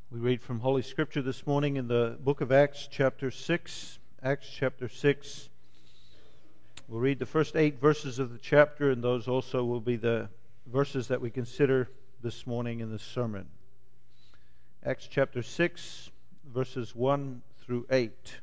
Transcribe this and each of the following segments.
We read from Holy Scripture this morning in the book of Acts chapter 6. Acts chapter 6. We'll read the first 8 verses of the chapter, and those also will be the verses that we consider this morning in the sermon. Acts chapter 6, verses 1 through 8.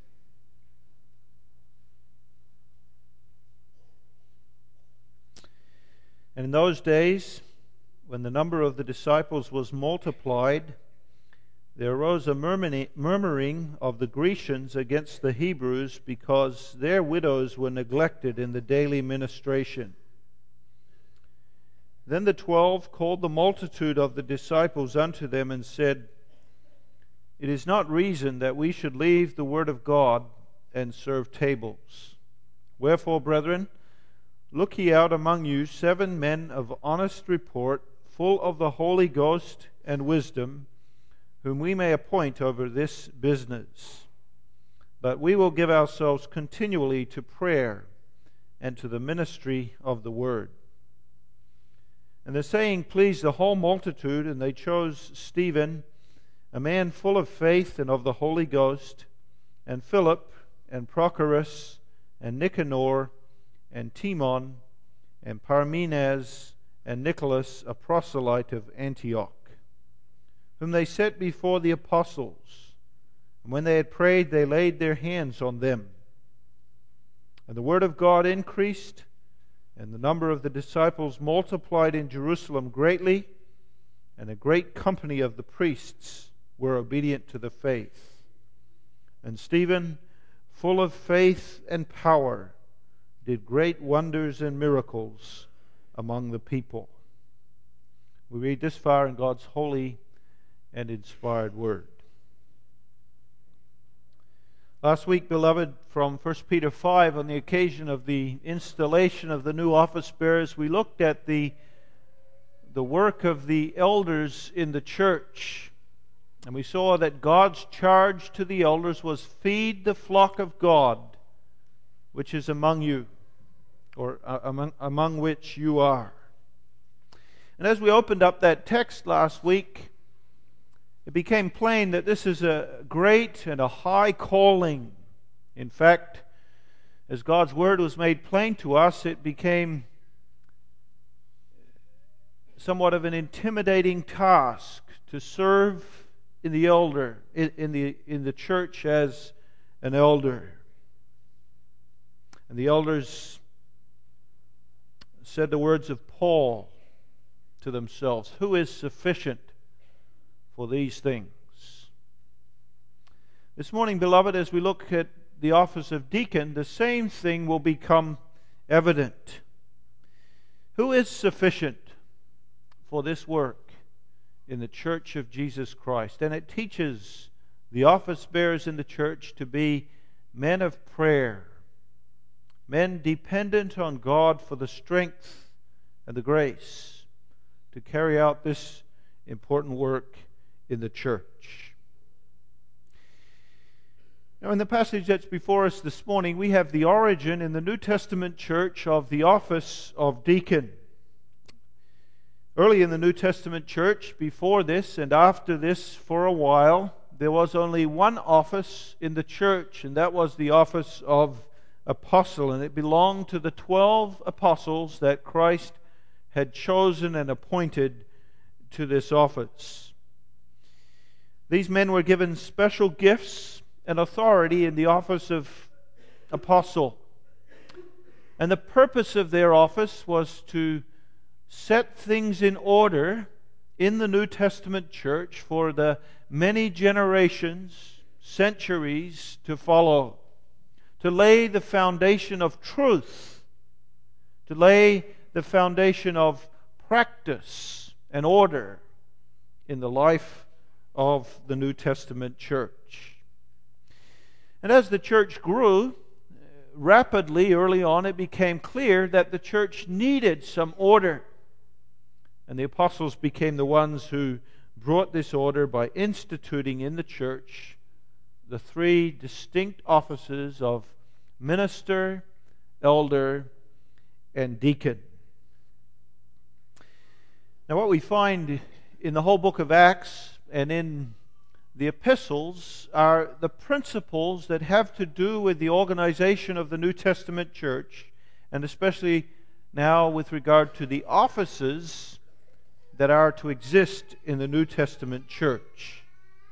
And in those days, when the number of the disciples was multiplied, there arose a murmuring of the Grecians against the Hebrews, because their widows were neglected in the daily ministration. Then the 12 called the multitude of the disciples unto them and said, It is not reason that we should leave the word of God and serve tables. Wherefore, brethren, look ye out among you 7 men of honest report, full of the Holy Ghost and wisdom, whom we may appoint over this business. But we will give ourselves continually to prayer and to the ministry of the word. And the saying pleased the whole multitude, and they chose Stephen, a man full of faith and of the Holy Ghost, and Philip, and Prochorus, and Nicanor, and Timon, and Parmenas, and Nicholas, a proselyte of Antioch, whom they set before the apostles. And when they had prayed, they laid their hands on them. And the word of God increased, and the number of the disciples multiplied in Jerusalem greatly, and a great company of the priests were obedient to the faith. And Stephen, full of faith and power, did great wonders and miracles among the people. We read this far in God's holy and inspired word. Last week, beloved, from 1 Peter 5, on the occasion of the installation of the new office bearers, we looked at the work of the elders in the church. And we saw that God's charge to the elders was, feed the flock of God, which is among you, or among which you are. And as we opened up that text last week, it became plain that this is a great and a high calling. In fact, as God's word was made plain to us, it became somewhat of an intimidating task to serve in the church as an elder. And the elders said the words of Paul to themselves, who is sufficient for these things? This morning, beloved, as we look at the office of deacon, the same thing will become evident. Who is sufficient for this work in the church of Jesus Christ? And it teaches the office bearers in the church to be men of prayer, men dependent on God for the strength and the grace to carry out this important work in the church. Now, in the passage that's before us this morning, we have the origin in the New Testament church of the office of deacon. Early in the New Testament church, before this and after this for a while, there was only one office in the church, and that was the office of apostle, and it belonged to the 12 apostles that Christ had chosen and appointed to this office. These men were given special gifts and authority in the office of apostle. And the purpose of their office was to set things in order in the New Testament church for the many generations, centuries to follow, to lay the foundation of truth, to lay the foundation of practice and order in the life of the New Testament church. And as the church grew rapidly early on, it became clear that the church needed some order. And the apostles became the ones who brought this order by instituting in the church the 3 distinct offices of minister, elder, and deacon. Now, what we find in the whole book of Acts and in the epistles are the principles that have to do with the organization of the New Testament church, and especially now with regard to the offices that are to exist in the New Testament church.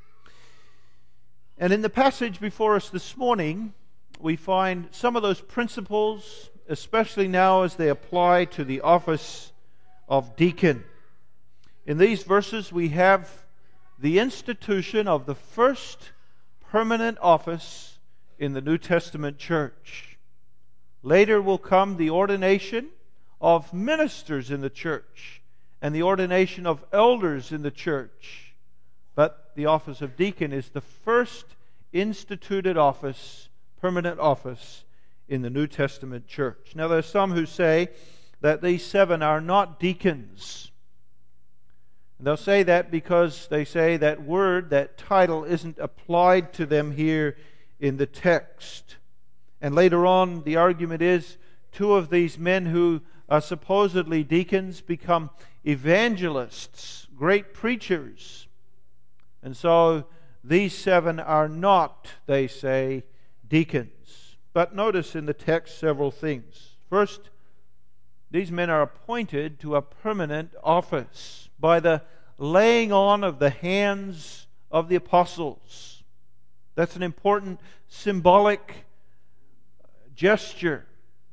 And in the passage before us this morning, we find some of those principles, especially now as they apply to the office of deacon. In these verses, we have the institution of the first permanent office in the New Testament church. Later will come the ordination of ministers in the church and the ordination of elders in the church. But the office of deacon is the first instituted office, permanent office in the New Testament church. Now, there are some who say that these 7 are not deacons. They'll say that because they say that word, that title, isn't applied to them here in the text. And later on, the argument is 2 of these men who are supposedly deacons become evangelists, great preachers. And so these 7 are not, they say, deacons. But notice in the text several things. First, these men are appointed to a permanent office by the laying on of the hands of the apostles. That's an important symbolic gesture.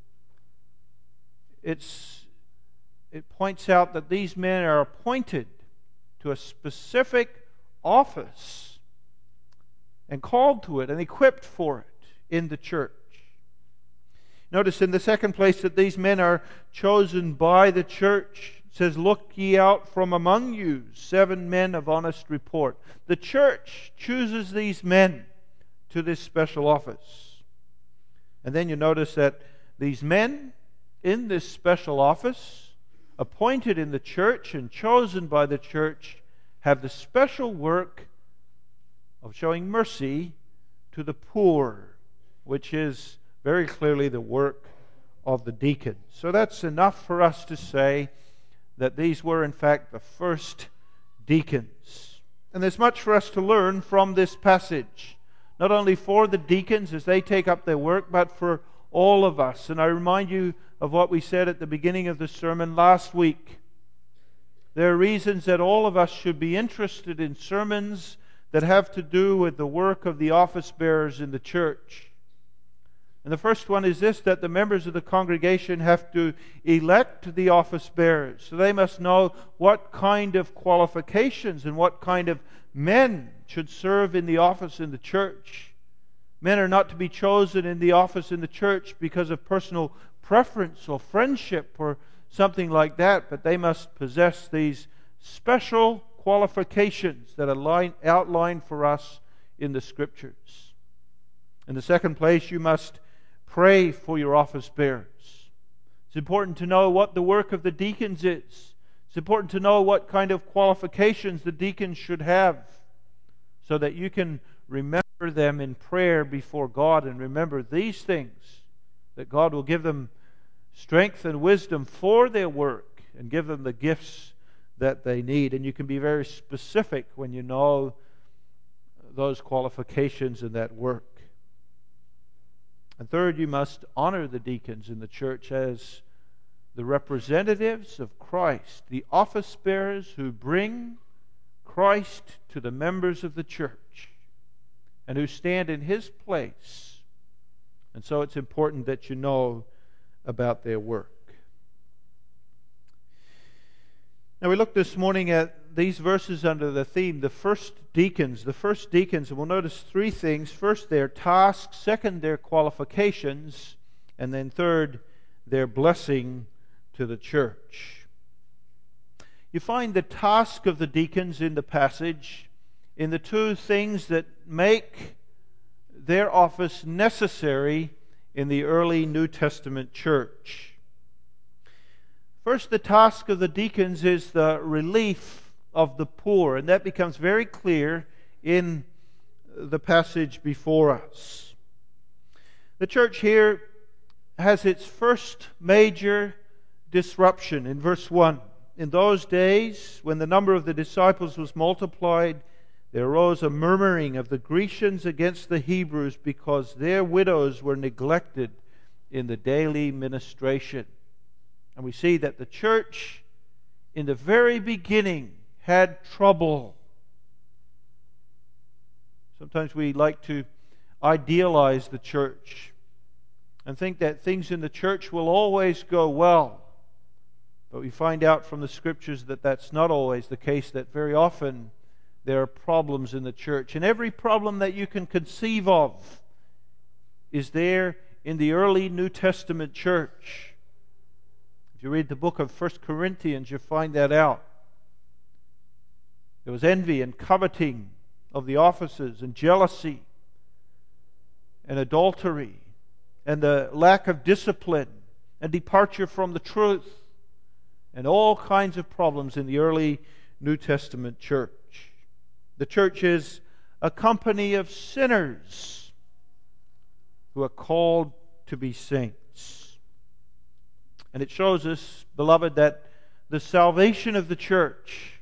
It points out that these men are appointed to a specific office and called to it and equipped for it in the church. Notice in the second place that these men are chosen by the church. It says, "Look ye out from among you 7 men of honest report." The church chooses these men to this special office. And then you notice that these men in this special office, appointed in the church and chosen by the church, have the special work of showing mercy to the poor, which is very clearly the work of the deacon. So that's enough for us to say that these were in fact the first deacons. And there's much for us to learn from this passage, not only for the deacons as they take up their work, but for all of us. And I remind you of what we said at the beginning of the sermon last week. There are reasons that all of us should be interested in sermons that have to do with the work of the office bearers in the church. And the first one is this, that the members of the congregation have to elect the office bearers. So they must know what kind of qualifications and what kind of men should serve in the office in the church. Men are not to be chosen in the office in the church because of personal preference or friendship or something like that, but they must possess these special qualifications that are outlined for us in the Scriptures. In the second place, you must pray for your office bearers. It's important to know what the work of the deacons is. It's important to know what kind of qualifications the deacons should have so that you can remember them in prayer before God and remember these things, that God will give them strength and wisdom for their work and give them the gifts that they need. And you can be very specific when you know those qualifications and that work. And third, you must honor the deacons in the church as the representatives of Christ, the office bearers who bring Christ to the members of the church and who stand in His place. And so it's important that you know about their work. Now we look this morning at these verses under the theme, the first deacons, and we'll notice 3 things. First, their tasks. Second, their qualifications. And then third, their blessing to the church. You find the task of the deacons in the passage in the 2 things that make their office necessary in the early New Testament church. First, the task of the deacons is the relief of the poor, and that becomes very clear in the passage before us. The church here has its first major disruption in verse 1. In those days, when the number of the disciples was multiplied, there arose a murmuring of the Grecians against the Hebrews because their widows were neglected in the daily ministration. And we see that the church in the very beginning had trouble. Sometimes we like to idealize the church and think that things in the church will always go well. But we find out from the Scriptures that that's not always the case, that very often there are problems in the church. And every problem that you can conceive of is there in the early New Testament church. If you read the book of 1 Corinthians, you find that out. There was envy and coveting of the offices, and jealousy, and adultery, and the lack of discipline, and departure from the truth, and all kinds of problems in the early New Testament church. The church is a company of sinners who are called to be saints. And it shows us, beloved, that the salvation of the church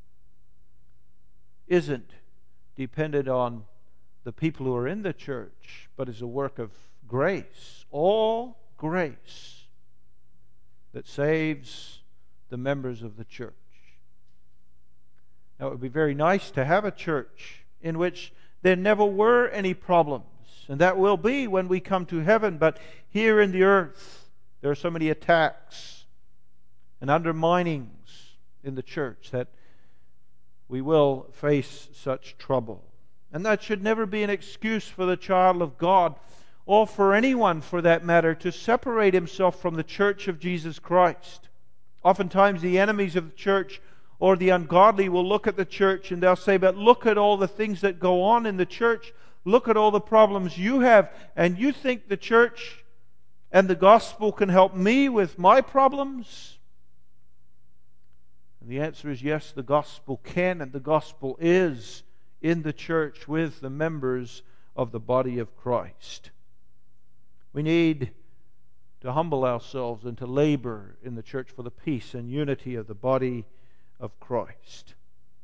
isn't dependent on the people who are in the church, but is a work of grace. All grace that saves the members of the church. Now, it would be very nice to have a church in which there never were any problems, and that will be when we come to heaven. But here in the earth, there are so many attacks and underminings in the church that we will face such trouble. And that should never be an excuse for the child of God, or for anyone for that matter, to separate himself from the church of Jesus Christ. Oftentimes the enemies of the church or the ungodly will look at the church and they'll say, but look at all the things that go on in the church. Look at all the problems you have, and you think the church and the gospel can help me with my problems? And the answer is yes, the gospel can, and the gospel is in the church with the members of the body of Christ. We need to humble ourselves and to labor in the church for the peace and unity of the body of Christ.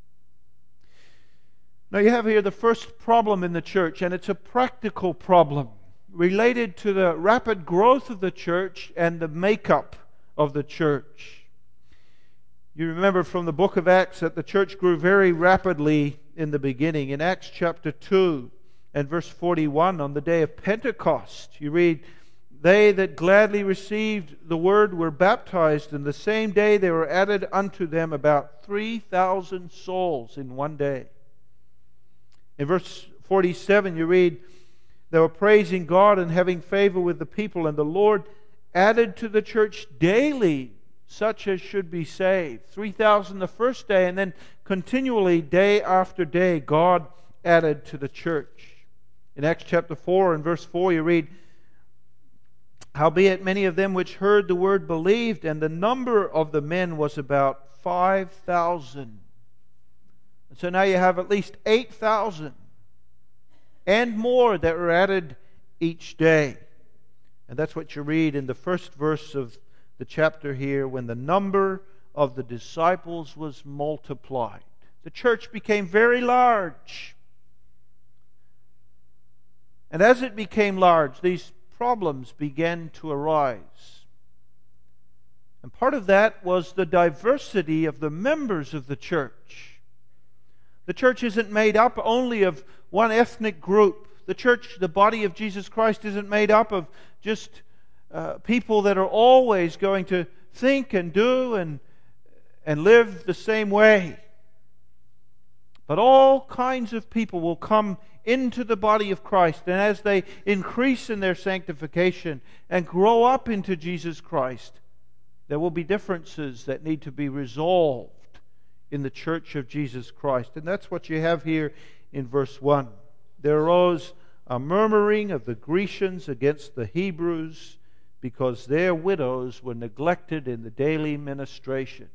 Now you have here the first problem in the church, and it's a practical problem related to the rapid growth of the church and the makeup of the church. You remember from the book of Acts that the church grew very rapidly in the beginning. In Acts chapter 2 and verse 41, on the day of Pentecost, you read, they that gladly received the word were baptized, and the same day there were added unto them about 3,000 souls in one day. In verse 47 you read, they were praising God and having favor with the people, and the Lord added to the church daily such as should be saved. 3,000 the first day, and then continually day after day God added to the church. In Acts chapter 4 and verse 4 you read, howbeit many of them which heard the word believed, and the number of the men was about 5,000. And so now you have at least 8,000 and more that were added each day. And that's what you read in the first verse of the chapter here, when the number of the disciples was multiplied. The church became very large. And as it became large, these problems began to arise. And part of that was the diversity of the members of the church. The church isn't made up only of one ethnic group. The church, the body of Jesus Christ, isn't made up of just people that are always going to think and do and live the same way. But all kinds of people will come into the body of Christ, and as they increase in their sanctification and grow up into Jesus Christ, there will be differences that need to be resolved in the church of Jesus Christ. And that's what you have here in verse 1. There arose a murmuring of the Grecians against the Hebrews, because their widows were neglected in the daily ministration.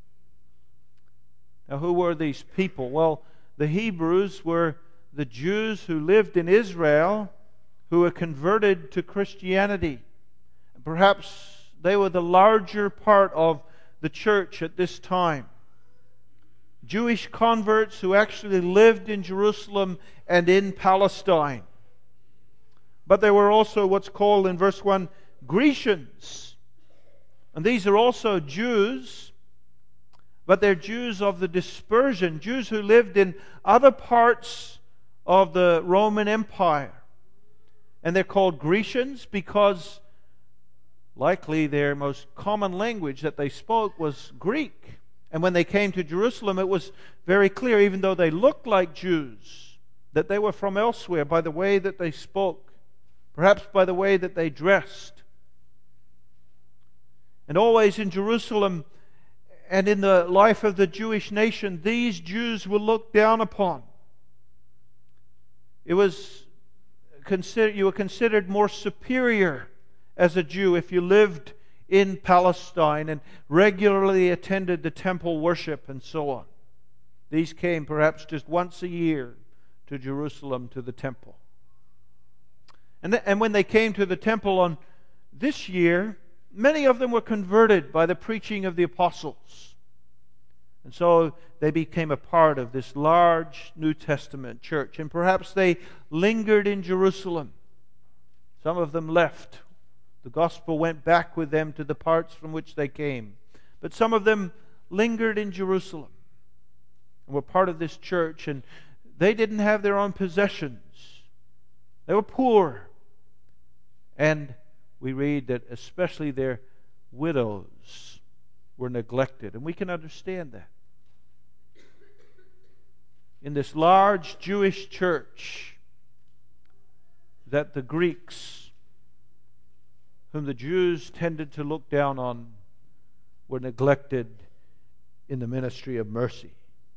Now, who were these people? Well, the Hebrews were the Jews who lived in Israel who were converted to Christianity. Perhaps they were the larger part of the church at this time. Jewish converts who actually lived in Jerusalem and in Palestine. But there were also what's called in verse 1 Grecians. And these are also Jews, but they're Jews of the dispersion, Jews who lived in other parts of the Roman Empire. And they're called Grecians because likely their most common language that they spoke was Greek. And when they came to Jerusalem, it was very clear, even though they looked like Jews, that they were from elsewhere by the way that they spoke, perhaps by the way that they dressed. And always in Jerusalem and in the life of the Jewish nation, these Jews were looked down upon. You were considered more superior as a Jew if you lived in Palestine and regularly attended the temple worship and so on. These came perhaps just once a year to Jerusalem to the temple. And when they came to the temple on this year, many of them were converted by the preaching of the apostles. And so they became a part of this large New Testament church. And perhaps they lingered in Jerusalem. Some of them left. The gospel went back with them to the parts from which they came. But some of them lingered in Jerusalem and were part of this church. And they didn't have their own possessions. They were poor. And we read that especially their widows were neglected. And we can understand that. In this large Jewish church, that the Greeks, whom the Jews tended to look down on, were neglected in the ministry of mercy.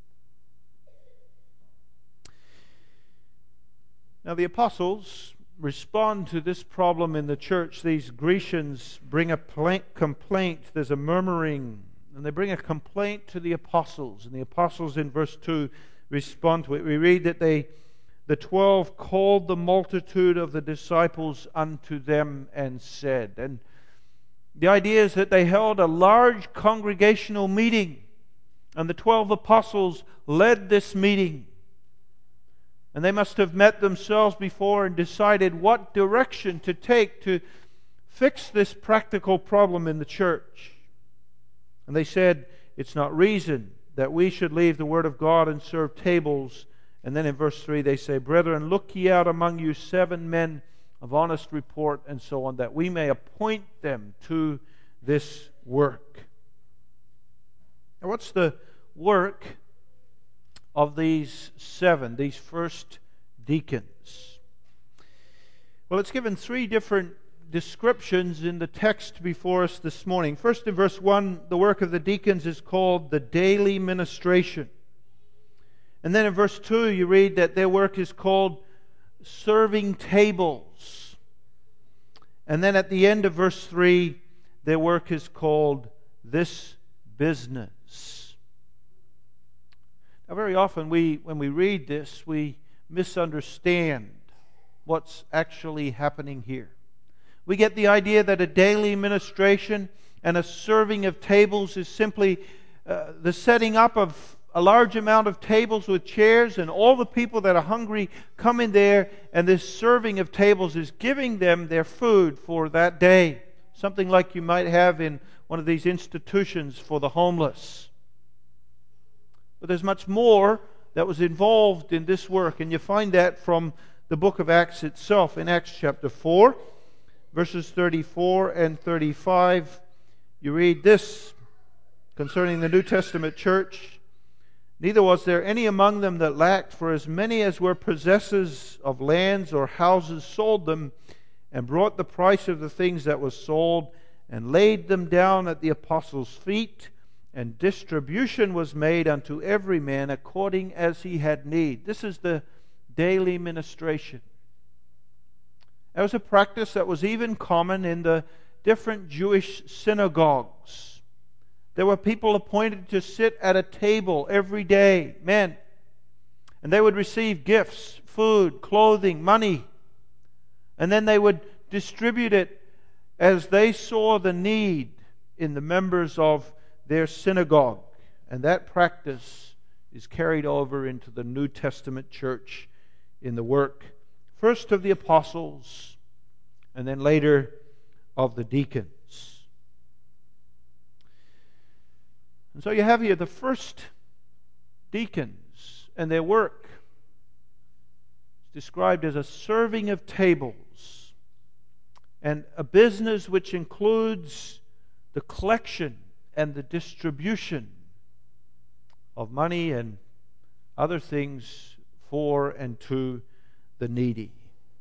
Now the apostles respond to this problem in the church. These Grecians bring a complaint. There's a murmuring, and they bring a complaint to the apostles. And the apostles in verse 2 respond to it. We read that the 12 called the multitude of the disciples unto them and said. And the idea is that they held a large congregational meeting, and the 12 apostles led this meeting. And they must have met themselves before and decided what direction to take to fix this practical problem in the church. And they said, it's not reason that we should leave the word of God and serve tables. And then in verse 3 they say, brethren, look ye out among you 7 men of honest report, and so on, that we may appoint them to this work. Now what's the work of these 7, these first deacons? Well, it's given 3 different descriptions in the text before us this morning. First, in verse 1, the work of the deacons is called the daily ministration. And then in verse 2, you read that their work is called serving tables. And then at the end of verse 3, their work is called this business. Now, very often when we read this, we misunderstand what's actually happening here. We get the idea that a daily ministration and a serving of tables is simply the setting up of a large amount of tables with chairs, and all the people that are hungry come in there, and this serving of tables is giving them their food for that day. Something like you might have in one of these institutions for the homeless. But there's much more that was involved in this work, and you find that from the book of Acts itself. In Acts chapter 4, verses 34 and 35, you read this concerning the New Testament church. Neither was there any among them that lacked, for as many as were possessors of lands or houses sold them, and brought the price of the things that was sold, and laid them down at the apostles' feet, and distribution was made unto every man according as he had need. This is the daily ministration. That was a practice that was even common in the different Jewish synagogues. There were people appointed to sit at a table every day, men, and they would receive gifts, food, clothing, money, and then they would distribute it as they saw the need in the members of their synagogue. And that practice is carried over into the New Testament church in the work, first of the apostles, and then later of the deacons. And so you have here the first deacons and their work. It's described as a serving of tables and a business which includes the collection and the distribution of money and other things for and to the needy.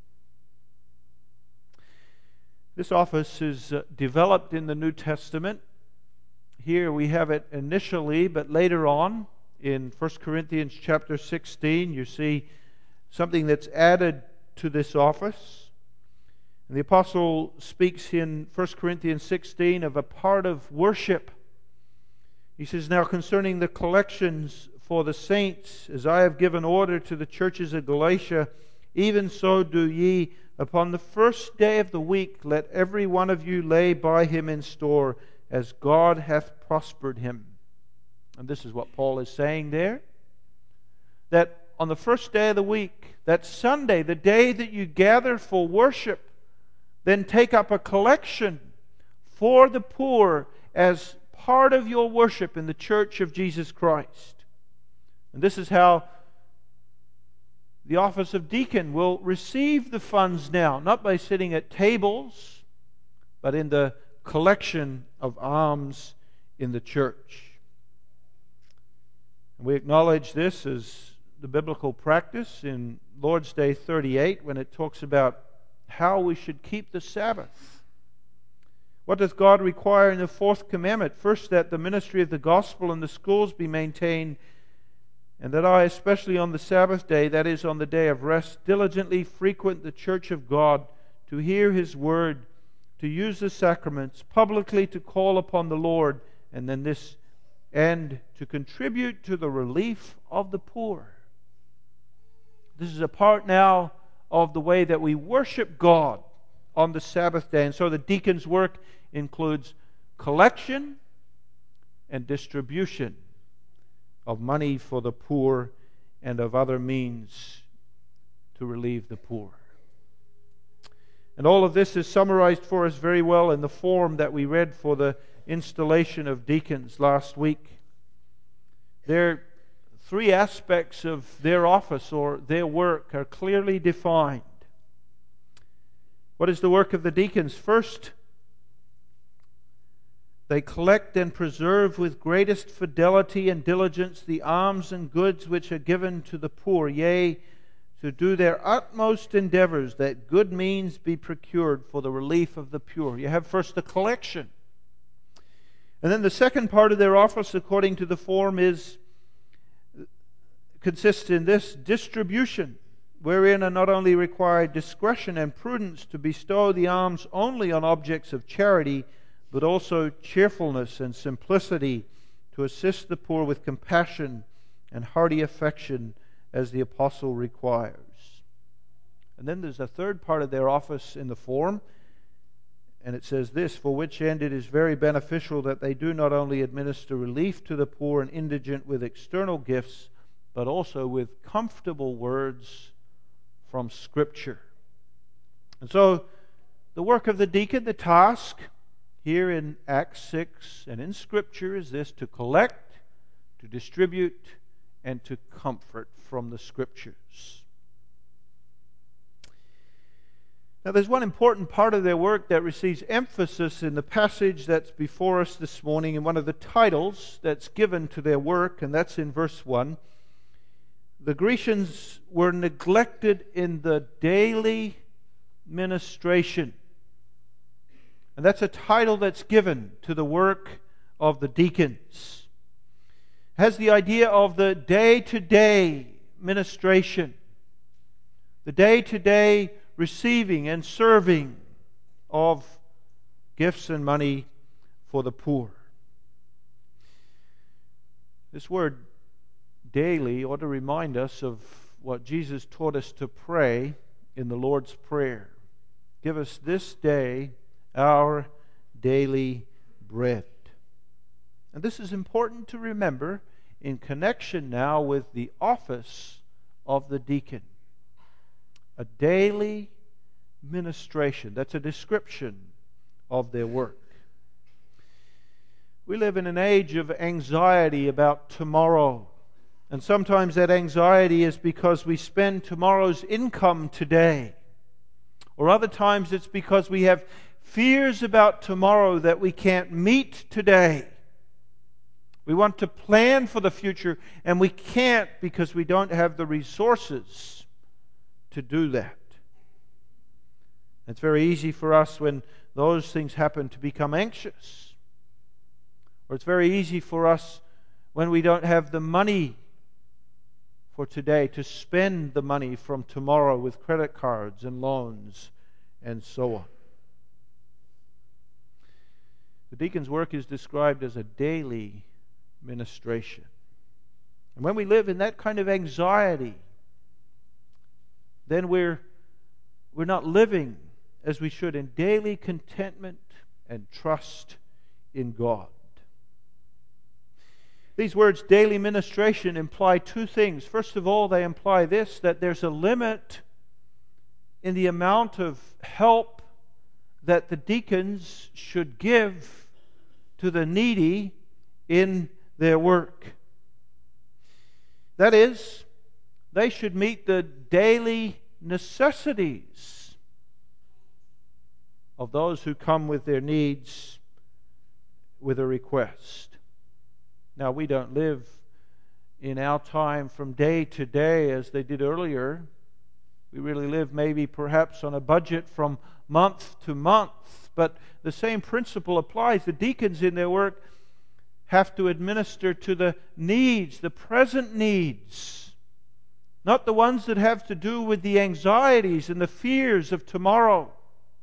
This office is developed in the New Testament. Here we have it initially, but later on in 1 Corinthians chapter 16, you see something that's added to this office. And the apostle speaks in 1 Corinthians 16 of a part of worship. He says, "Now concerning the collections for the saints, as I have given order to the churches of Galatia, even so do ye. Upon the first day of the week, let every one of you lay by him in store, as God hath prospered him." And this is what Paul is saying there. That on the first day of the week, that Sunday, the day that you gather for worship, then take up a collection for the poor as part of your worship in the church of Jesus Christ. And this is how the office of deacon will receive the funds now, not by sitting at tables, but in the collection of alms in the church. And we acknowledge this as the biblical practice in Lord's Day 38 when it talks about how we should keep the Sabbath. What does God require in the fourth commandment? First, that the ministry of the gospel in the schools be maintained, and that I, especially on the Sabbath day, that is, on the day of rest, diligently frequent the church of God to hear His word, to use the sacraments, publicly to call upon the Lord, and then this and to contribute to the relief of the poor. This is a part now of the way that we worship God on the Sabbath day. And so the deacon's work includes collection and distribution of money for the poor and of other means to relieve the poor. And all of this is summarized for us very well in the form that we read for the installation of deacons last week. There are three aspects of their office or their work are clearly defined. What is the work of the deacons? First, they collect and preserve with greatest fidelity and diligence the alms and goods which are given to the poor, yea, to do their utmost endeavors that good means be procured for the relief of the poor. You have first the collection. And then the second part of their office, according to the form, consists in this distribution, wherein are not only required discretion and prudence to bestow the alms only on objects of charity, but also cheerfulness and simplicity to assist the poor with compassion and hearty affection as the apostle requires. And then there's a third part of their office in the form, and it says this: for which end it is very beneficial that they do not only administer relief to the poor and indigent with external gifts, but also with comfortable words from Scripture. And so the work of the deacon, the task here in Acts 6 and in Scripture is this: to collect, to distribute, and to comfort from the Scriptures. Now there's one important part of their work that receives emphasis in the passage that's before us this morning, in one of the titles that's given to their work, and that's in verse 1. The Grecians were neglected in the daily ministration. And that's a title that's given to the work of the deacons. It has the idea of the day-to-day ministration, the day-to-day receiving and serving of gifts and money for the poor. This word daily ought to remind us of what Jesus taught us to pray in the Lord's Prayer. Give us this day our daily bread. And this is important to remember in connection now with the office of the deacon. A daily ministration. That's a description of their work. We live in an age of anxiety about tomorrow. And sometimes that anxiety is because we spend tomorrow's income today. Or other times it's because we have fears about tomorrow that we can't meet today. We want to plan for the future and we can't because we don't have the resources to do that. It's very easy for us when those things happen to become anxious. Or it's very easy for us when we don't have the money for today to spend the money from tomorrow with credit cards and loans and so on. The deacon's work is described as a daily ministration. And when we live in that kind of anxiety, then we're not living as we should in daily contentment and trust in God. These words, daily ministration, imply two things. First of all, they imply this, that there's a limit in the amount of help that the deacons should give to the needy in their work. That is, they should meet the daily necessities of those who come with their needs with a request. Now, we don't live in our time from day to day as they did earlier. We really live maybe perhaps on a budget from month to month. But the same principle applies. The deacons in their work have to administer to the needs, the present needs, not the ones that have to do with the anxieties and the fears of tomorrow.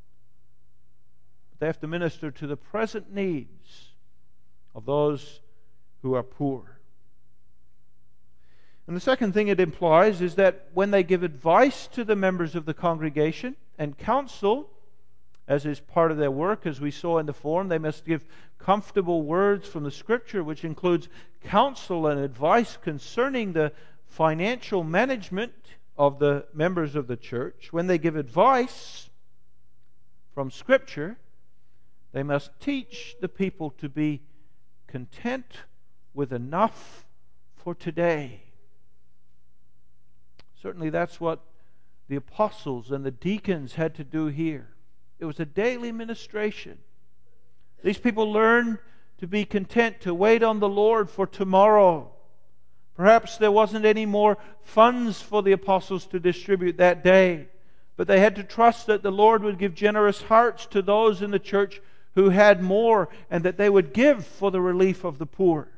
They have to minister to the present needs of those who are poor. And the second thing it implies is that when they give advice to the members of the congregation and counsel, as is part of their work, as we saw in the form, they must give comfortable words from the Scripture, which includes counsel and advice concerning the financial management of the members of the church. When they give advice from Scripture, they must teach the people to be content with enough for today. Certainly that's what the apostles and the deacons had to do here. It was a daily ministration. These people learned to be content, to wait on the Lord for tomorrow. Perhaps there wasn't any more funds for the apostles to distribute that day, but they had to trust that the Lord would give generous hearts to those in the church who had more, and that they would give for the relief of the poor.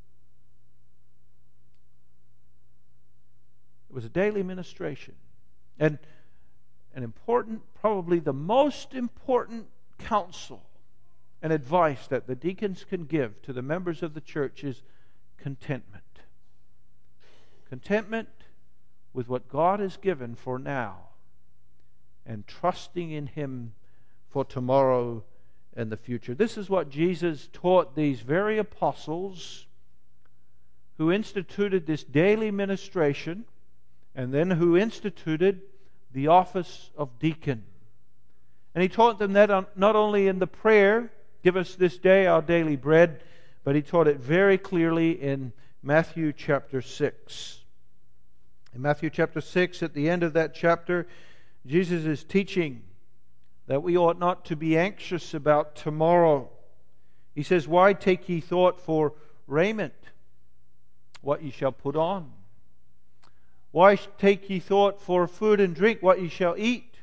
It was a daily ministration. And an important, probably the most important counsel and advice that the deacons can give to the members of the church is contentment. Contentment with what God has given for now and trusting in Him for tomorrow and the future. This is what Jesus taught these very apostles who instituted this daily ministration and then who instituted the office of deacon. And He taught them that not only in the prayer, give us this day our daily bread, but He taught it very clearly in Matthew chapter 6. In Matthew chapter 6, at the end of that chapter, Jesus is teaching that we ought not to be anxious about tomorrow. He says, "Why take ye thought for raiment, what ye shall put on? Why take ye thought for food and drink, what ye shall eat?"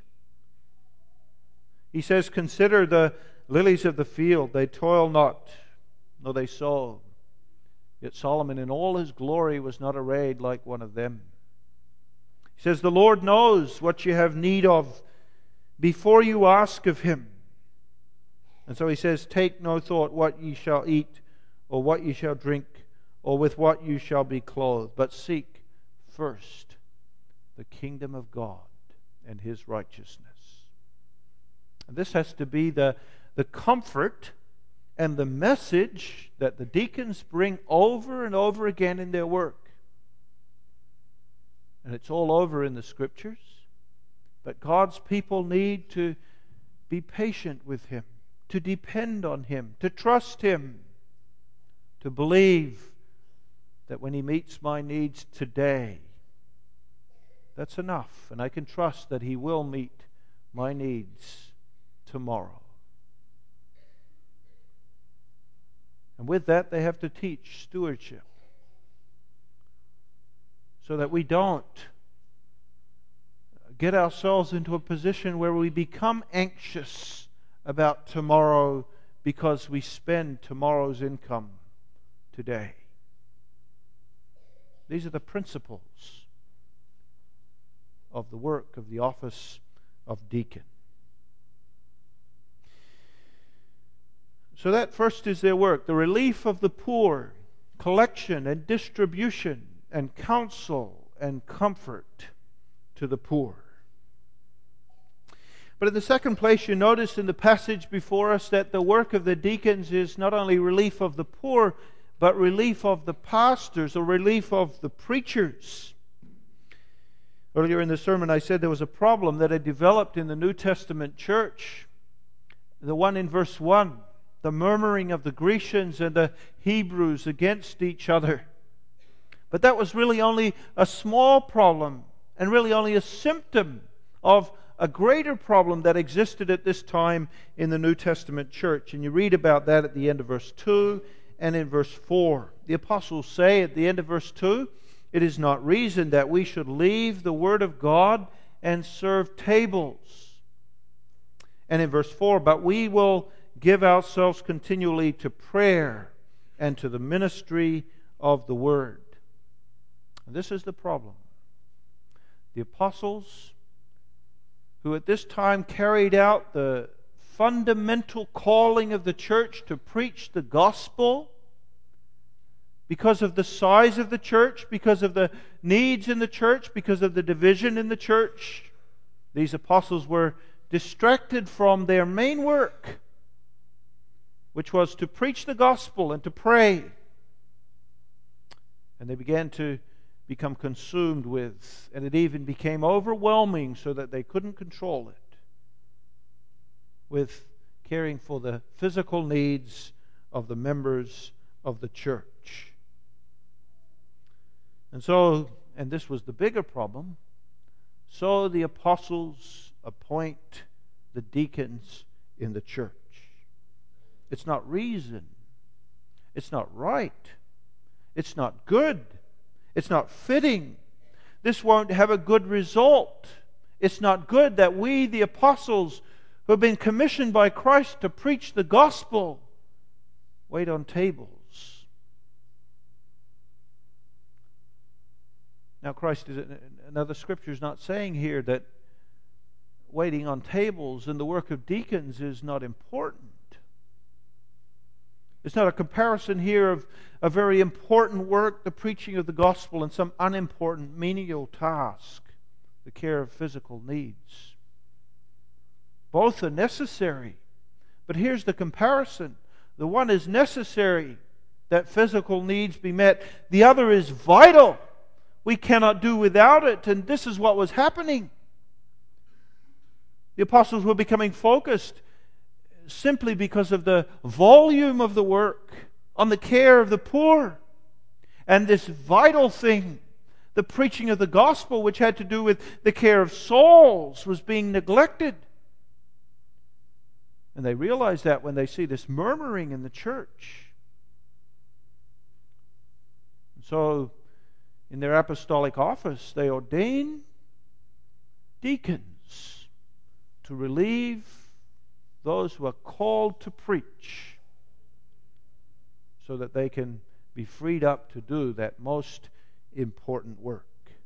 He says, "Consider the lilies of the field, they toil not, nor they sow. Yet Solomon in all his glory was not arrayed like one of them." He says, "The Lord knows what you have need of before you ask of Him." And so He says, "Take no thought what ye shall eat, or what ye shall drink, or with what you shall be clothed, but seek first the kingdom of God and His righteousness." And this has to be the comfort and the message that the deacons bring over and over again in their work. And it's all over in the Scriptures. But God's people need to be patient with Him, to depend on Him, to trust Him, to believe that when He meets my needs today, that's enough. And I can trust that He will meet my needs tomorrow. And with that, they have to teach stewardship, so that we don't get ourselves into a position where we become anxious about tomorrow because we spend tomorrow's income today. These are the principles of the work of the office of deacon. So that first is their work, the relief of the poor, collection and distribution and counsel and comfort to the poor. But in the second place, you notice in the passage before us that the work of the deacons is not only relief of the poor, but relief of the pastors, or relief of the preachers. Earlier in the sermon, I said there was a problem that had developed in the New Testament church. The one in verse 1, the murmuring of the Grecians and the Hebrews against each other. But that was really only a small problem, and really only a symptom of a greater problem that existed at this time in the New Testament church. And you read about that at the end of verse 2 and in verse 4. The apostles say at the end of verse 2, "It is not reason that we should leave the word of God and serve tables." And in verse 4, "But we will give ourselves continually to prayer and to the ministry of the word." And this is the problem. The apostles, who at this time carried out the fundamental calling of the church to preach the gospel, because of the size of the church, because of the needs in the church, because of the division in the church, these apostles were distracted from their main work, which was to preach the gospel and to pray. And they began to become consumed with, and it even became overwhelming so that they couldn't control it, with caring for the physical needs of the members of the church. And so, and this was the bigger problem, so the apostles appoint the deacons in the church. It's not reason. It's not right. It's not good. It's not fitting. This won't have a good result. It's not good that we, the apostles, who have been commissioned by Christ to preach the gospel, wait on tables. Now, Christ is another scripture is not saying here that waiting on tables and the work of deacons is not important. It's not a comparison here of a very important work, the preaching of the gospel, and some unimportant menial task, the care of physical needs. Both are necessary. But here's the comparison. The one is necessary, that physical needs be met. The other is vital. We cannot do without it. And this is what was happening. The apostles were becoming focused simply because of the volume of the work on the care of the poor. And this vital thing, the preaching of the gospel, which had to do with the care of souls, was being neglected. And they realize that when they see this murmuring in the church. And so, in their apostolic office, they ordain deacons to relieve those who are called to preach, so that they can be freed up to do that most important work.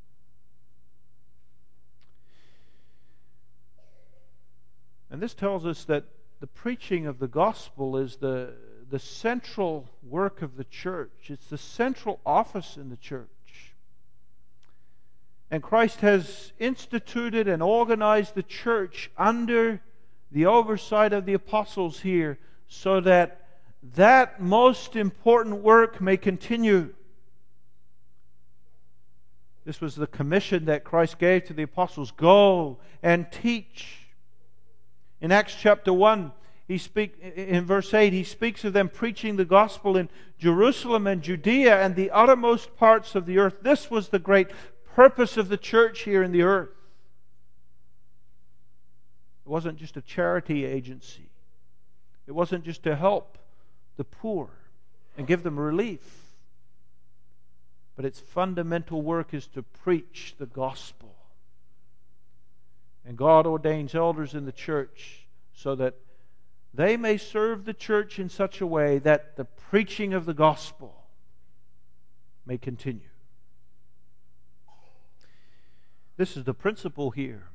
And this tells us that the preaching of the gospel is the central work of the church. It's the central office in the church. And Christ has instituted and organized the church under the oversight of the apostles here, so that that most important work may continue. This was the commission that Christ gave to the apostles. Go and teach. In Acts chapter 1, in verse 8, he speaks of them preaching the gospel in Jerusalem and Judea and the uttermost parts of the earth. This was the great purpose of the church here in the earth. It wasn't just a charity agency. It wasn't just to help the poor and give them relief. But its fundamental work is to preach the gospel. And God ordains elders in the church so that they may serve the church in such a way that the preaching of the gospel may continue. This is the principle here.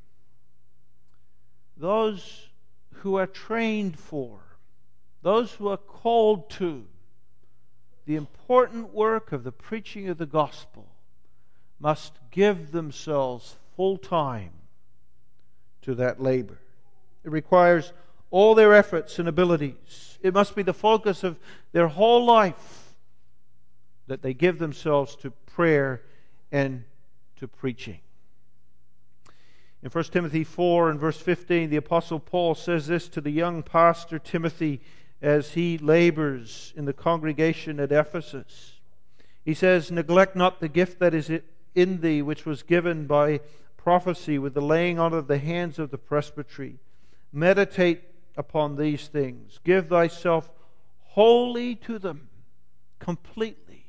Those who are trained for, those who are called to the important work of the preaching of the gospel must give themselves full time to that labor. It requires all their efforts and abilities. It must be the focus of their whole life that they give themselves to prayer and to preaching. In 1 Timothy 4 and verse 15, the Apostle Paul says this to the young pastor Timothy as he labors in the congregation at Ephesus. He says, "Neglect not the gift that is in thee, which was given by prophecy with the laying on of the hands of the presbytery. Meditate upon these things. Give thyself wholly to them," completely.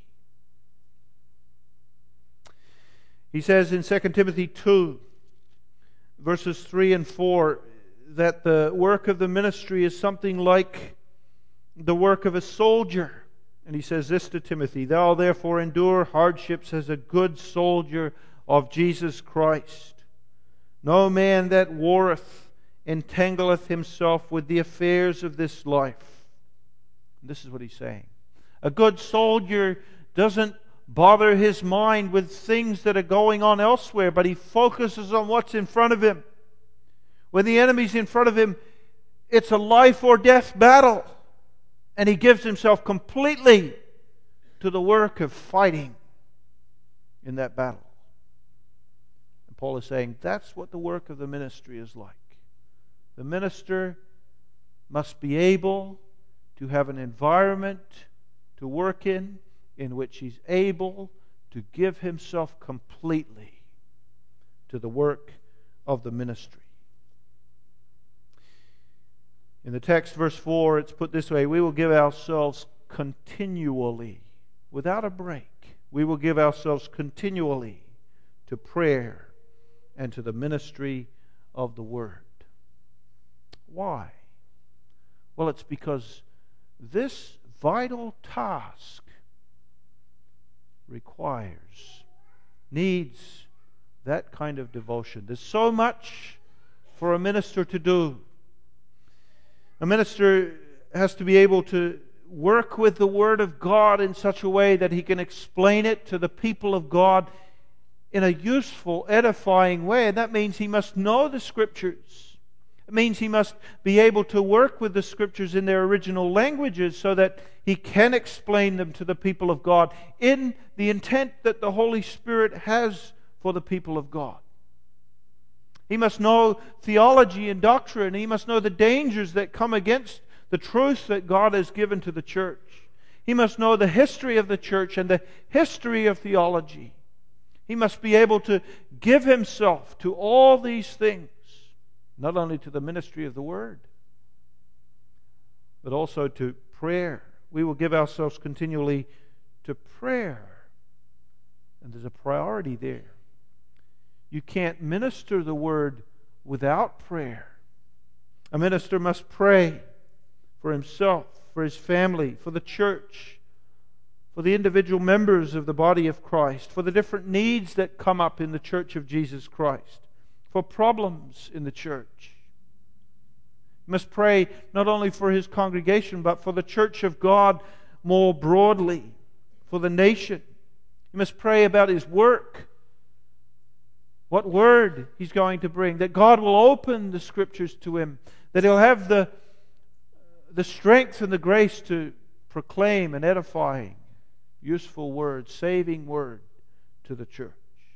He says in 2 Timothy 2, verses 3 and 4, that the work of the ministry is something like the work of a soldier. And he says this to Timothy, "Thou therefore endure hardships as a good soldier of Jesus Christ. No man that warreth entangleth himself with the affairs of this life." And this is what he's saying. A good soldier doesn't bother his mind with things that are going on elsewhere, but he focuses on what's in front of him. When the enemy's in front of him, it's a life or death battle. And he gives himself completely to the work of fighting in that battle. And Paul is saying that's what the work of the ministry is like. The minister must be able to have an environment to work in which he's able to give himself completely to the work of the ministry. In the text, verse 4, it's put this way: we will give ourselves continually, without a break. We will give ourselves continually to prayer and to the ministry of the Word. Why? Well, it's because this vital task needs that kind of devotion. There's so much for a minister to do. A minister has to be able to work with the Word of God in such a way that he can explain it to the people of God in a useful, edifying way. And that means he must know the Scriptures. It means he must be able to work with the Scriptures in their original languages so that he can explain them to the people of God in the intent that the Holy Spirit has for the people of God. He must know theology and doctrine. He must know the dangers that come against the truth that God has given to the church. He must know the history of the church and the history of theology. He must be able to give himself to all these things, not only to the ministry of the Word, but also to prayer. We will give ourselves continually to prayer. And there's a priority there. You can't minister the Word without prayer. A minister must pray for himself, for his family, for the church, for the individual members of the body of Christ, for the different needs that come up in the church of Jesus Christ, for problems in the church. He must pray not only for his congregation, but for the church of God more broadly, for the nation. He must pray about his work, what word he's going to bring, that God will open the Scriptures to him, that he'll have the strength and the grace to proclaim an edifying, useful word, saving word to the church.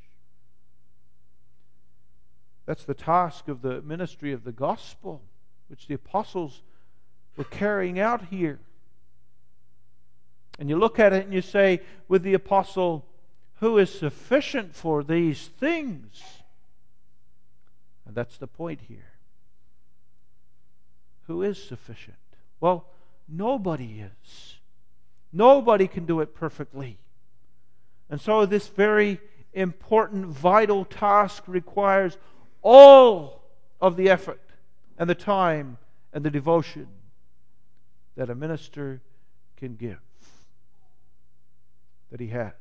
That's the task of the ministry of the gospel, which the apostles were carrying out here. And you look at it and you say, with the apostle, who is sufficient for these things? And that's the point here. Who is sufficient? Well, nobody is. Nobody can do it perfectly. And so this very important, vital task requires all of the effort and the time and the devotion that a minister can give, that he has.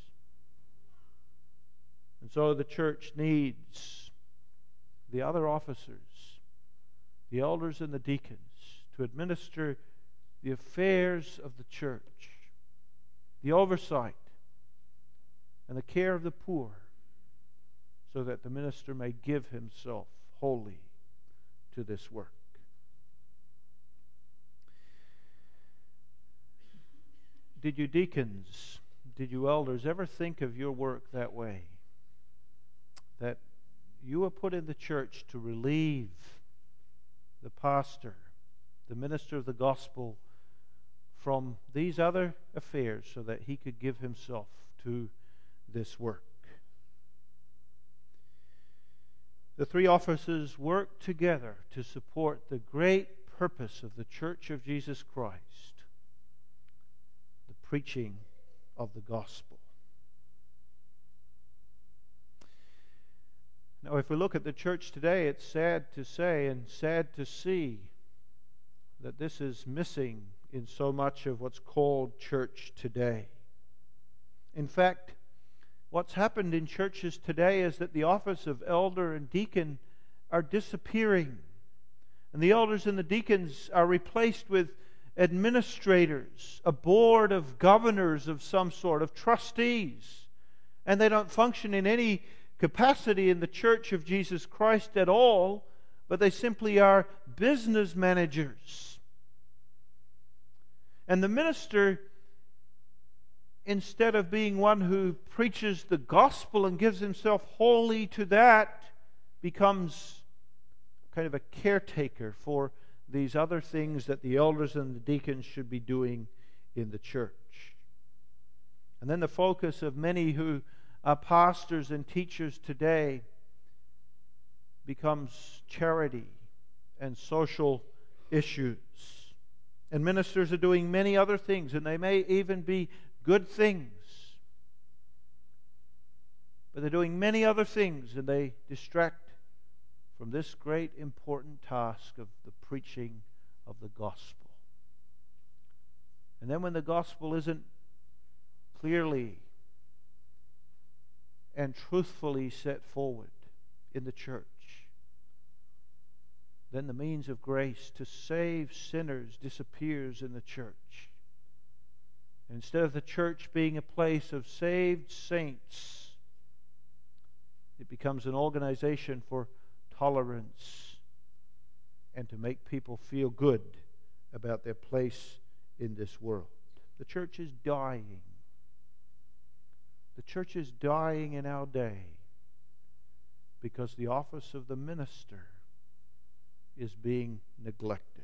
And so the church needs the other officers, the elders and the deacons, to administer the affairs of the church, the oversight and the care of the poor, so that the minister may give himself wholly to this work. Did you deacons, did you elders ever think of your work that way? That you were put in the church to relieve the pastor, the minister of the gospel, from these other affairs so that he could give himself to this work. The three offices work together to support the great purpose of the Church of Jesus Christ, the preaching of the gospel. Now, if we look at the church today, it's sad to say and sad to see that this is missing in so much of what's called church today. In fact, what's happened in churches today is that the office of elder and deacon are disappearing. And the elders and the deacons are replaced with administrators, a board of governors of some sort, of trustees. And they don't function in any capacity in the Church of Jesus Christ at all, but they simply are business managers. And the minister, instead of being one who preaches the gospel and gives himself wholly to that, becomes kind of a caretaker for these other things that the elders and the deacons should be doing in the church. And then the focus of many who are pastors and teachers today becomes charity and social issues. And ministers are doing many other things, and they may even be good things. But they're doing many other things, and they distract from this great important task of the preaching of the gospel. And then when the gospel isn't clearly and truthfully set forward in the church, then the means of grace to save sinners disappears in the church. Instead of the church being a place of saved saints, it becomes an organization for tolerance and to make people feel good about their place in this world. The church is dying. The church is dying in our day because the office of the minister is being neglected.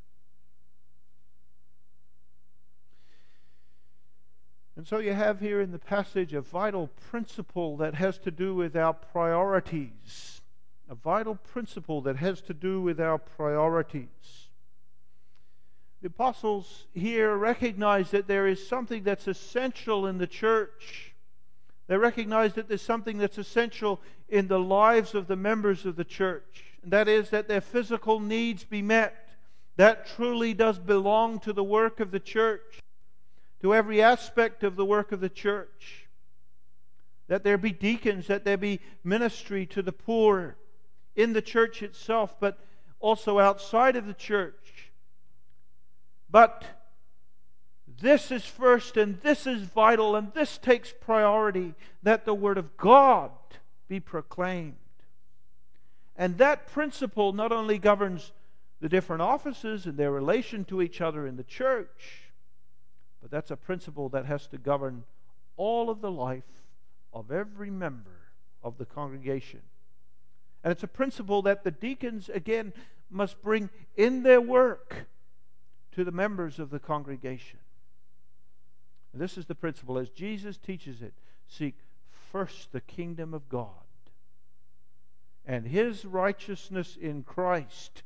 And so you have here in the passage a vital principle that has to do with our priorities. A vital principle that has to do with our priorities. The apostles here recognize that there is something that's essential in the church. They recognize that there's something that's essential in the lives of the members of the church. And that is that their physical needs be met. That truly does belong to the work of the church, to every aspect of the work of the church. That there be deacons, that there be ministry to the poor in the church itself, but also outside of the church. But this is first, and this is vital, and this takes priority, that the Word of God be proclaimed. And that principle not only governs the different offices and their relation to each other in the church, But that's a principle that has to govern all of the life of every member of the congregation. And it's a principle that the deacons, again, must bring in their work to the members of the congregation. And this is the principle, as Jesus teaches it: seek first the kingdom of God and His righteousness in Christ,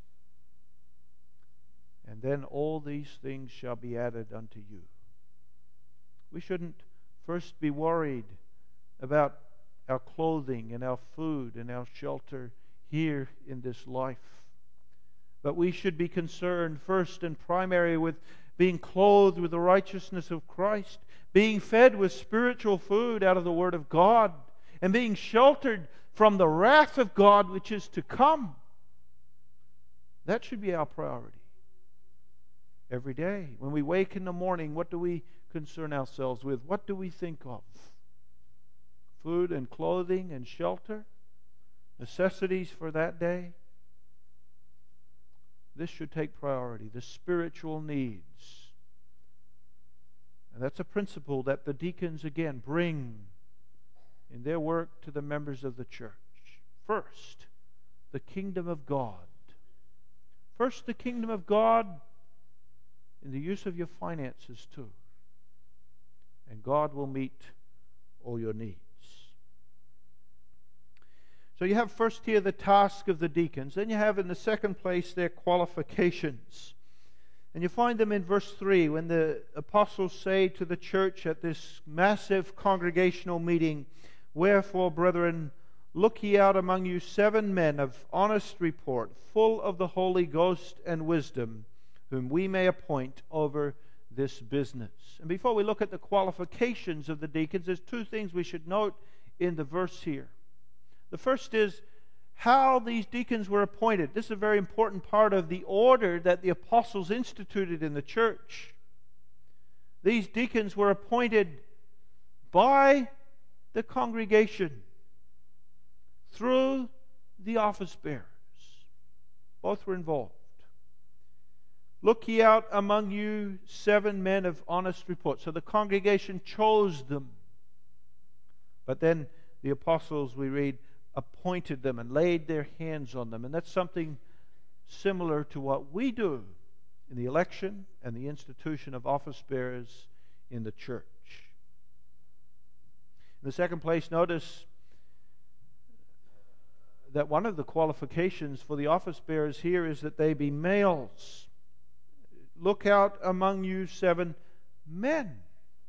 and then all these things shall be added unto you. We shouldn't first be worried about our clothing and our food and our shelter here in this life, but we should be concerned first and primary with being clothed with the righteousness of Christ, being fed with spiritual food out of the Word of God, and being sheltered from the wrath of God which is to come. That should be our priority. Every day, when we wake in the morning, what do we concern ourselves with? What do we think of? Food and clothing and shelter? Necessities for that day? This should take priority, the spiritual needs. And that's a principle that the deacons, again, bring in their work to the members of the church. First, the kingdom of God. First, the kingdom of God in the use of your finances too. And God will meet all your needs. So you have first here the task of the deacons. Then you have in the second place their qualifications. And you find them in verse 3 when the apostles say to the church at this massive congregational meeting, "Wherefore, brethren, look ye out among you 7 men of honest report, full of the Holy Ghost and wisdom, whom we may appoint over this business." And before we look at the qualifications of the deacons, there's 2 things we should note in the verse here. The first is how these deacons were appointed. This is a very important part of the order that the apostles instituted in the church. These deacons were appointed by the congregation through the office bearers. Both were involved. "Look ye out among you 7 men of honest report." So the congregation chose them. But then the apostles, we read, appointed them and laid their hands on them. And that's something similar to what we do in the election and the institution of office bearers in the church. In the second place, notice that one of the qualifications for the office bearers here is that they be males. "Look out among you 7 men."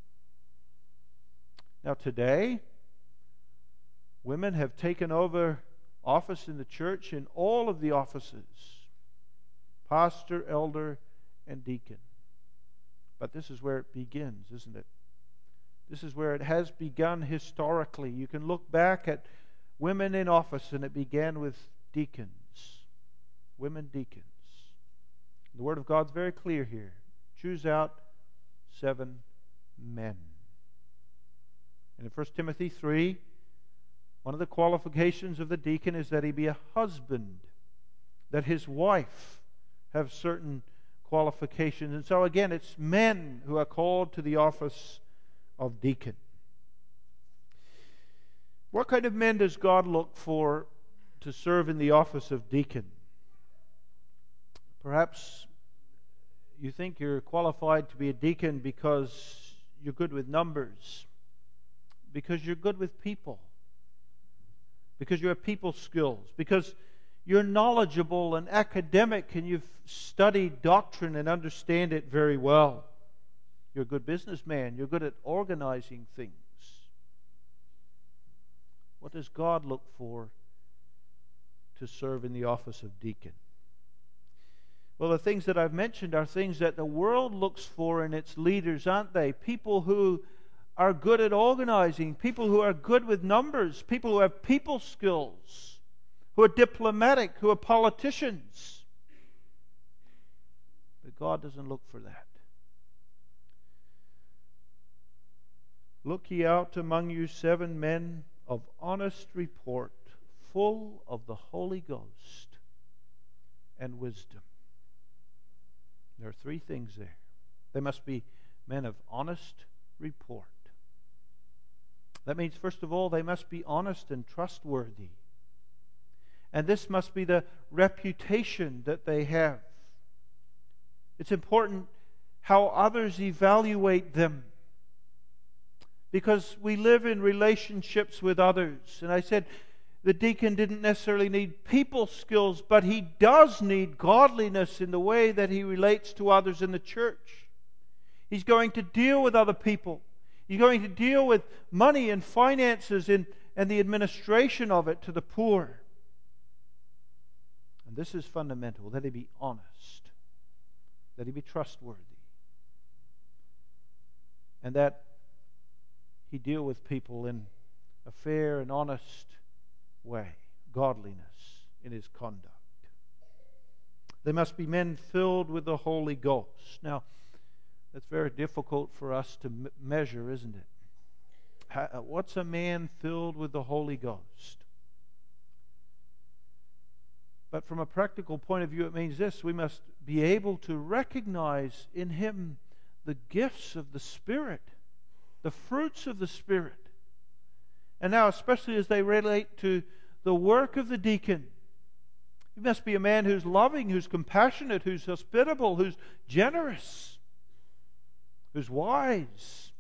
Now today, women have taken over office in the church in all of the offices: pastor, elder, and deacon. But this is where it begins, isn't it? This is where it has begun historically. You can look back at women in office, and it began with deacons, women deacons. The Word of God's very clear here. Choose out 7 men. And in 1 Timothy 3, one of the qualifications of the deacon is that he be a husband, that his wife have certain qualifications. And so again, it's men who are called to the office of deacon. What kind of men does God look for to serve in the office of deacon? Perhaps you think you're qualified to be a deacon because you're good with numbers, because you're good with people, because you have people skills, because you're knowledgeable and academic and you've studied doctrine and understand it very well. You're a good businessman. You're good at organizing things. What does God look for to serve in the office of deacon? Well, the things that I've mentioned are things that the world looks for in its leaders, aren't they? People who are good at organizing, people who are good with numbers, people who have people skills, who are diplomatic, who are politicians. But God doesn't look for that. "Look ye out among you 7 men of honest report, full of the Holy Ghost and wisdom." There are 3 things there. They must be men of honest report. That means, first of all, they must be honest and trustworthy. And this must be the reputation that they have. It's important how others evaluate them, because we live in relationships with others. And I said the deacon didn't necessarily need people skills, but he does need godliness in the way that he relates to others in the church. He's going to deal with other people. He's going to deal with money and finances and the administration of it to the poor. And this is fundamental, that he be honest, that he be trustworthy, and that he deal with people in a fair and honest way, godliness in his conduct. They must be men filled with the Holy Ghost. Now, that's very difficult for us to measure, isn't it? What's a man filled with the Holy Ghost? But from a practical point of view, it means this: we must be able to recognize in him the gifts of the Spirit, the fruits of the Spirit. And now, especially as they relate to the work of the deacon, he must be a man who's loving, who's compassionate, who's hospitable, who's generous, who's wise,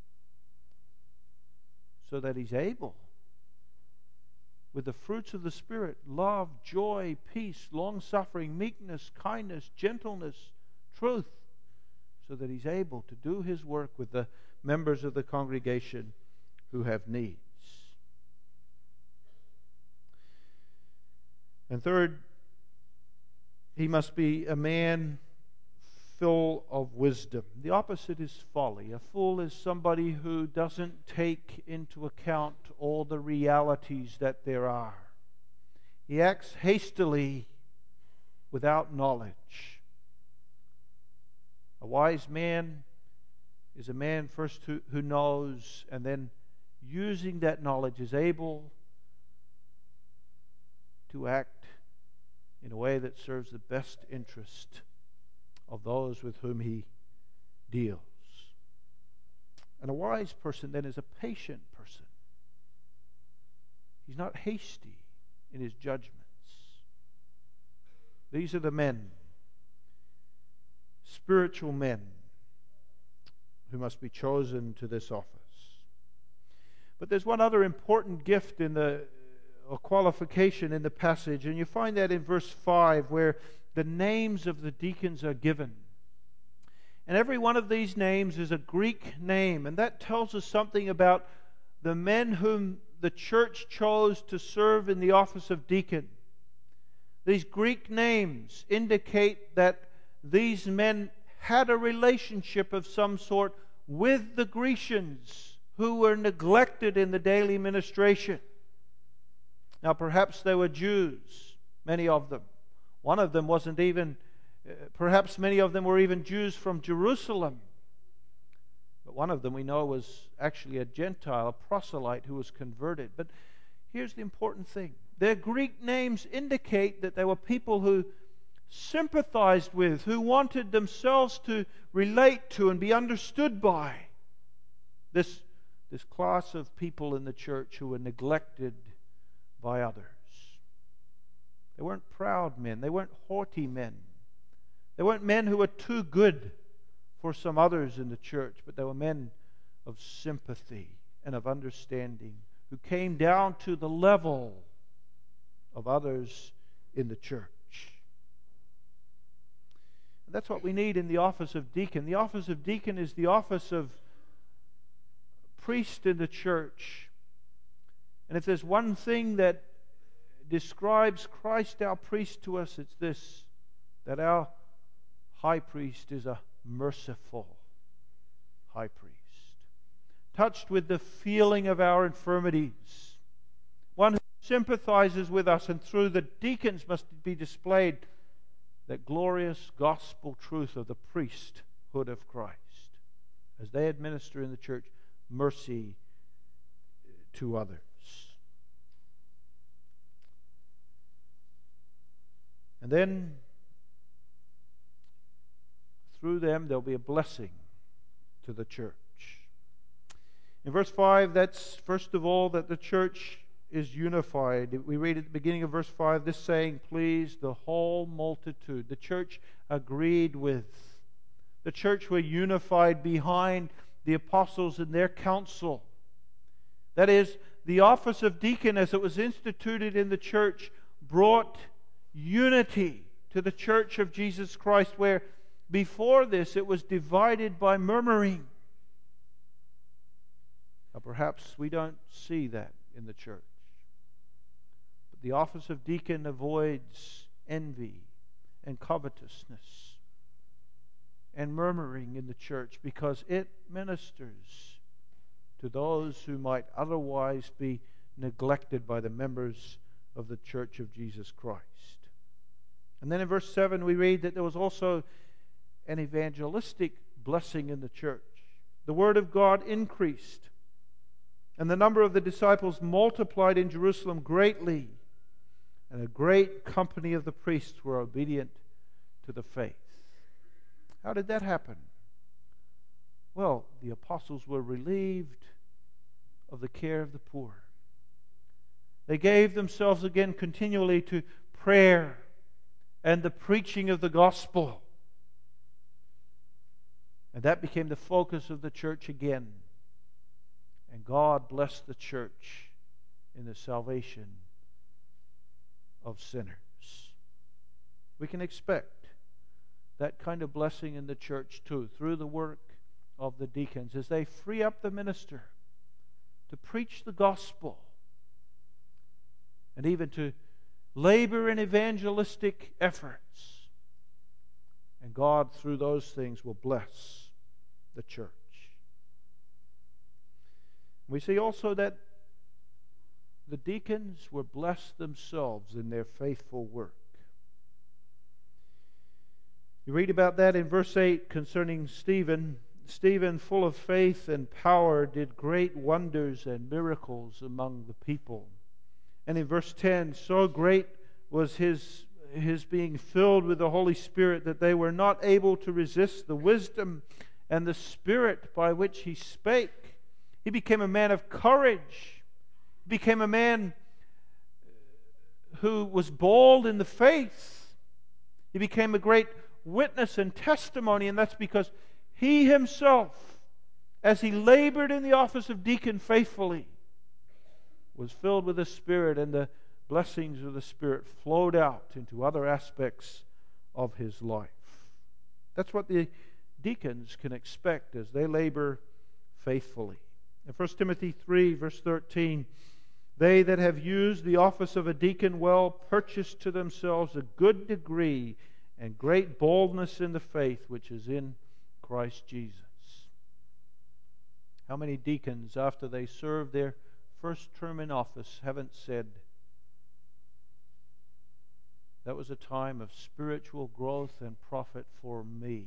so that he's able, with the fruits of the Spirit, love, joy, peace, long-suffering, meekness, kindness, gentleness, truth, so that he's able to do his work with the members of the congregation who have needs. And third, he must be a man full of wisdom. The opposite is folly. A fool is somebody who doesn't take into account all the realities that there are. He acts hastily without knowledge. A wise man is a man first who knows, and then using that knowledge is able to act in a way that serves the best interest of those with whom he deals. And a wise person then is a patient person. He's not hasty in his judgments. These are the men, spiritual men, who must be chosen to this office. But there's one other important gift in or qualification in the passage, and you find that in verse 5, where the names of the deacons are given. And every one of these names is a Greek name, and that tells us something about the men whom the church chose to serve in the office of deacon. These Greek names indicate that these men had a relationship of some sort with the Grecians who were neglected in the daily ministration. Now, perhaps they were Jews, many of them. One of them wasn't even, perhaps many of them were even Jews from Jerusalem. But one of them we know was actually a Gentile, a proselyte who was converted. But here's the important thing. Their Greek names indicate that they were people who sympathized with, who wanted themselves to relate to and be understood by this class of people in the church who were neglected by others. They weren't proud men. They weren't haughty men. They weren't men who were too good for some others in the church, but they were men of sympathy and of understanding who came down to the level of others in the church. And that's what we need in the office of deacon. The office of deacon is the office of priest in the church. And if there's one thing that describes Christ our priest to us, it's this: that our high priest is a merciful high priest, touched with the feeling of our infirmities, one who sympathizes with us, and through the deacons must be displayed that glorious gospel truth of the priesthood of Christ as they administer in the church mercy to others. And then through them there'll be a blessing to the church. In verse 5, that's first of all that the church is unified. We read at the beginning of verse 5, this saying pleased the whole multitude. The church agreed with. The church were unified behind the apostles in their counsel. That is, the office of deacon as it was instituted in the church brought unity to the church of Jesus Christ, where before this it was divided by murmuring. Now, perhaps we don't see that in the church. But the office of deacon avoids envy and covetousness and murmuring in the church, because it ministers to those who might otherwise be neglected by the members of the church of Jesus Christ. And then in verse 7 we read that there was also an evangelistic blessing in the church. The word of God increased, and the number of the disciples multiplied in Jerusalem greatly, and a great company of the priests were obedient to the faith. How did that happen? Well, the apostles were relieved of the care of the poor. They gave themselves again continually to prayer and the preaching of the gospel. And that became the focus of the church again. And God blessed the church in the salvation of sinners. We can expect that kind of blessing in the church too, through the work of the deacons, as they free up the minister to preach the gospel and even to labor in evangelistic efforts. And God, through those things, will bless the church. We see also that the deacons were blessed themselves in their faithful work. You read about that in verse 8 concerning Stephen. Stephen, full of faith and power, did great wonders and miracles among the people. And in verse 10, so great was his being filled with the Holy Spirit that they were not able to resist the wisdom and the spirit by which he spake. He became a man of courage. He became a man who was bold in the faith. He became a great witness and testimony, and that's because he himself, as he labored in the office of deacon faithfully, was filled with the Spirit, and the blessings of the Spirit flowed out into other aspects of his life. That's what the deacons can expect as they labor faithfully. In 1 Timothy 3, verse 13, they that have used the office of a deacon well purchased to themselves a good degree and great boldness in the faith which is in Christ Jesus. How many deacons, after they serve their first term in office, haven't said, that was a time of spiritual growth and profit for me?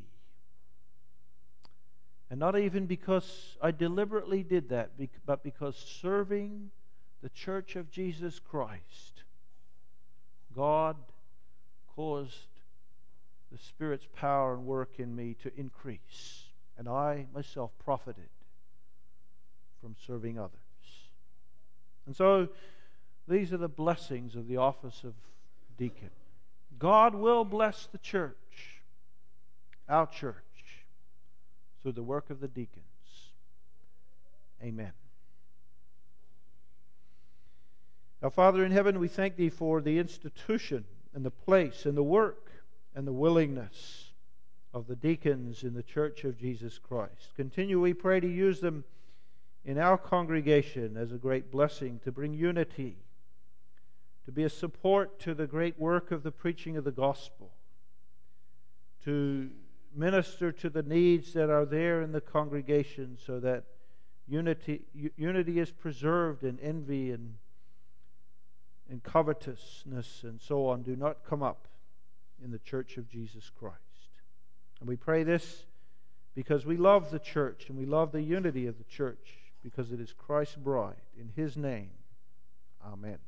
And not even because I deliberately did that, but because serving the church of Jesus Christ, God caused the Spirit's power and work in me to increase, and I myself profited from serving others. And so these are the blessings of the office of deacon. God will bless the church, our church, through the work of the deacons. Amen. Our Father in heaven, we thank Thee for the institution and the place and the work and the willingness of the deacons in the church of Jesus Christ. Continue, we pray, to use them in our congregation as a great blessing, to bring unity, to be a support to the great work of the preaching of the gospel, to minister to the needs that are there in the congregation, so that unity is preserved, and envy and covetousness and so on do not come up in the church of Jesus Christ. And we pray this because we love the church, and we love the unity of the church, because it is Christ's bride. In His name, amen.